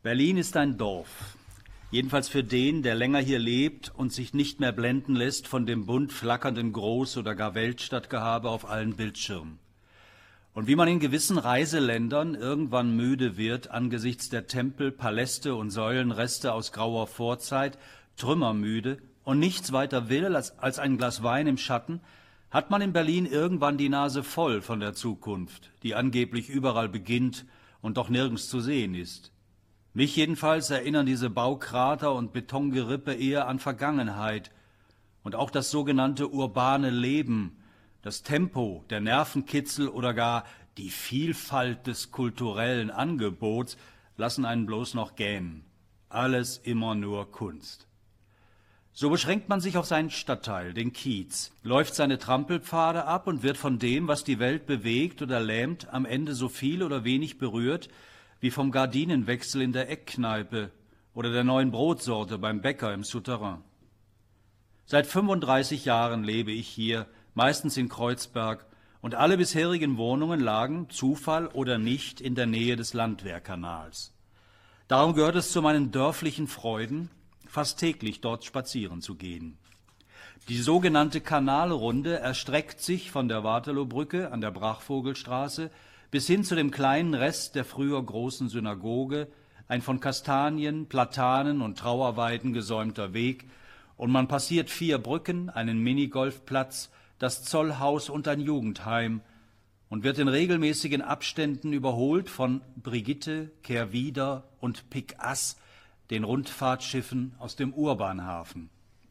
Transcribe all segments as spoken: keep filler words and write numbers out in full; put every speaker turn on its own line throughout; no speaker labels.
Berlin ist ein Dorf. Jedenfalls für den, der länger hier lebt und sich nicht mehr blenden lässt von dem bunt flackernden Groß- oder gar Weltstadtgehabe auf allen Bildschirmen. Und wie man in gewissen Reiseländern irgendwann müde wird, angesichts der Tempel, Paläste und Säulenreste aus grauer Vorzeit, trümmermüde und nichts weiter will als, als ein Glas Wein im Schatten, hat man in Berlin irgendwann die Nase voll von der Zukunft, die angeblich überall beginnt und doch nirgends zu sehen ist. Mich jedenfalls erinnern diese Baukrater und Betongerippe eher an Vergangenheit und auch das sogenannte urbane Leben, das Tempo, der Nervenkitzel oder gar die Vielfalt des kulturellen Angebots lassen einen bloß noch gähnen. Alles immer nur Kunst. So beschränkt man sich auf seinen Stadtteil, den Kiez, läuft seine Trampelpfade ab und wird von dem, was die Welt bewegt oder lähmt, am Ende so viel oder wenig berührt, wie vom Gardinenwechsel in der Eckkneipe oder der neuen Brotsorte beim Bäcker im Souterrain. Seit fünfunddreißig Jahren lebe ich hier, meistens in Kreuzberg, und alle bisherigen Wohnungen lagen, Zufall oder nicht, in der Nähe des Landwehrkanals. Darum gehört es zu meinen dörflichen Freuden, fast täglich dort spazieren zu gehen. Die sogenannte Kanalrunde erstreckt sich von der Waterloobrücke an der Brachvogelstraße bis hin zu dem kleinen Rest der früher großen Synagoge, ein von Kastanien, Platanen und Trauerweiden gesäumter Weg, und man passiert vier Brücken, einen Minigolfplatz, das Zollhaus und ein Jugendheim und wird in regelmäßigen Abständen überholt von Brigitte, Kehrwieder und Pick-Ass, den Rundfahrtschiffen aus dem Urbanhafen.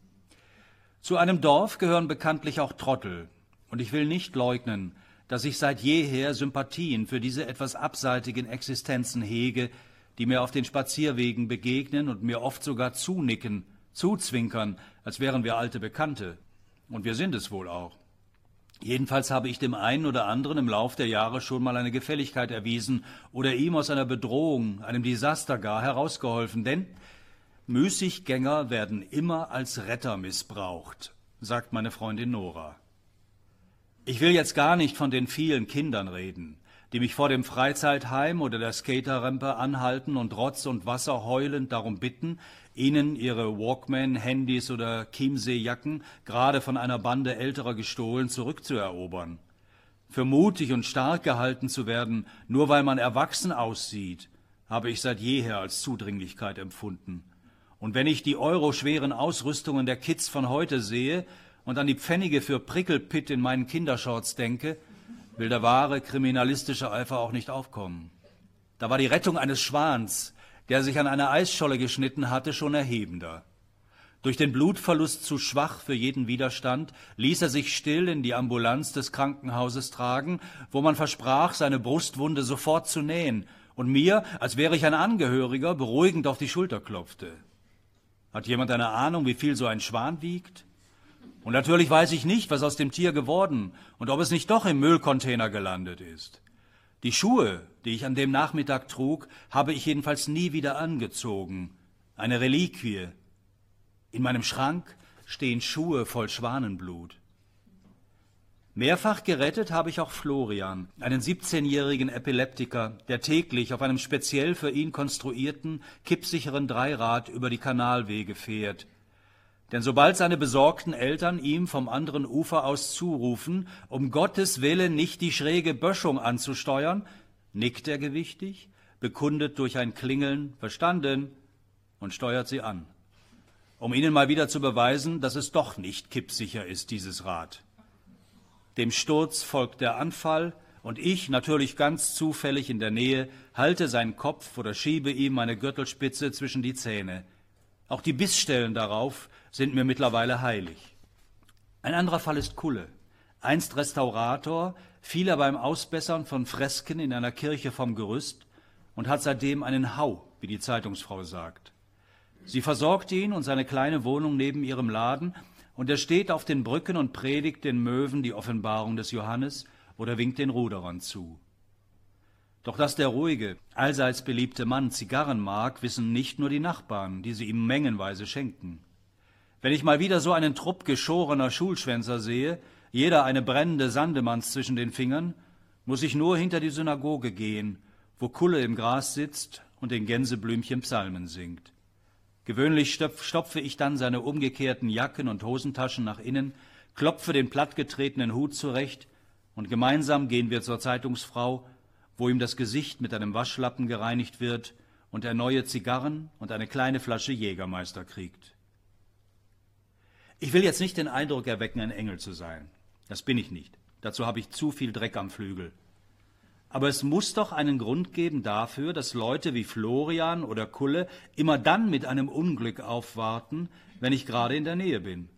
Zu einem Dorf gehören bekanntlich auch Trottel, und ich will nicht leugnen, dass ich seit jeher Sympathien für diese etwas abseitigen Existenzen hege, die mir auf den Spazierwegen begegnen und mir oft sogar zunicken, zuzwinkern, als wären wir alte Bekannte. Und wir sind es wohl auch. Jedenfalls habe ich dem einen oder anderen im Lauf der Jahre schon mal eine Gefälligkeit erwiesen oder ihm aus einer Bedrohung, einem Desaster gar herausgeholfen, denn Müßiggänger werden immer als Retter missbraucht, sagt meine Freundin Nora. Ich will jetzt gar nicht von den vielen Kindern reden, die mich vor dem Freizeitheim oder der Skaterrampe anhalten und Rotz und Wasser heulend darum bitten, ihnen ihre Walkman, Handys oder Chiemsee-Jacken, gerade von einer Bande Älterer gestohlen, zurückzuerobern. Für mutig und stark gehalten zu werden, nur weil man erwachsen aussieht, habe ich seit jeher als Zudringlichkeit empfunden. Und wenn ich die euroschweren Ausrüstungen der Kids von heute sehe und an die Pfennige für Prickelpitt in meinen Kindershorts denke, will der wahre kriminalistische Eifer auch nicht aufkommen. Da war die Rettung eines Schwans, der sich an einer Eisscholle geschnitten hatte, schon erhebender. Durch den Blutverlust zu schwach für jeden Widerstand, ließ er sich still in die Ambulanz des Krankenhauses tragen, wo man versprach, seine Brustwunde sofort zu nähen und mir, als wäre ich ein Angehöriger, beruhigend auf die Schulter klopfte. Hat jemand eine Ahnung, wie viel so ein Schwan wiegt? Und natürlich weiß ich nicht, was aus dem Tier geworden und ob es nicht doch im Müllcontainer gelandet ist. Die Schuhe, die ich an dem Nachmittag trug, habe ich jedenfalls nie wieder angezogen. Eine Reliquie. In meinem Schrank stehen Schuhe voll Schwanenblut. Mehrfach gerettet habe ich auch Florian, einen siebzehnjährigen Epileptiker, der täglich auf einem speziell für ihn konstruierten, kippsicheren Dreirad über die Kanalwege fährt. Denn sobald seine besorgten Eltern ihm vom anderen Ufer aus zurufen, um Gottes Willen nicht die schräge Böschung anzusteuern, nickt er gewichtig, bekundet durch ein Klingeln verstanden und steuert sie an, um ihnen mal wieder zu beweisen, dass es doch nicht kippsicher ist, dieses Rad. Dem Sturz folgt der Anfall und ich, natürlich ganz zufällig in der Nähe, halte seinen Kopf oder schiebe ihm meine Gürtelspitze zwischen die Zähne. Auch die Bissstellen darauf sind mir mittlerweile heilig. Ein anderer Fall ist Kulle, einst Restaurator, fiel er beim Ausbessern von Fresken in einer Kirche vom Gerüst und hat seitdem einen Hau, wie die Zeitungsfrau sagt. Sie versorgt ihn und seine kleine Wohnung neben ihrem Laden, und er steht auf den Brücken und predigt den Möwen die Offenbarung des Johannes oder winkt den Ruderern zu. Doch dass der ruhige, allseits beliebte Mann Zigarren mag, wissen nicht nur die Nachbarn, die sie ihm mengenweise schenken. Wenn ich mal wieder so einen Trupp geschorener Schulschwänzer sehe, jeder eine brennende Sandemanns zwischen den Fingern, muss ich nur hinter die Synagoge gehen, wo Kulle im Gras sitzt und den Gänseblümchen Psalmen singt. Gewöhnlich stopfe ich dann seine umgekehrten Jacken und Hosentaschen nach innen, klopfe den plattgetretenen Hut zurecht und gemeinsam gehen wir zur Zeitungsfrau, wo ihm das Gesicht mit einem Waschlappen gereinigt wird und er neue Zigarren und eine kleine Flasche Jägermeister kriegt. Ich will jetzt nicht den Eindruck erwecken, ein Engel zu sein. Das bin ich nicht. Dazu habe ich zu viel Dreck am Flügel. Aber es muss doch einen Grund geben dafür, dass Leute wie Florian oder Kulle immer dann mit einem Unglück aufwarten, wenn ich gerade in der Nähe bin.